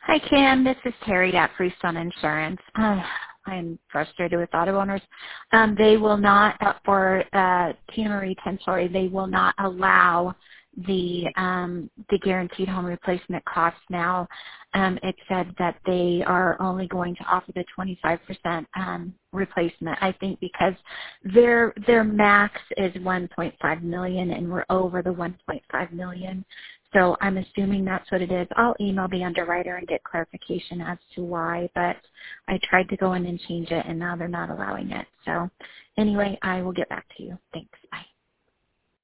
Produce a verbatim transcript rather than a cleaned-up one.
Hi, Kim. This is Terry at Freestone Insurance. Uh, I'm frustrated with auto owners. Um, they will not, uh, for uh, Tina Marie Tensori, they will not allow the um, the guaranteed home replacement cost now. Um, it said that they are only going to offer the twenty-five percent um, replacement. I think because their their max is one point five million dollars and we're over the one point five million dollars. So I'm assuming that's what it is. I'll email the underwriter and get clarification as to why, but I tried to go in and change it, and now they're not allowing it. So anyway, I will get back to you. Thanks. Bye.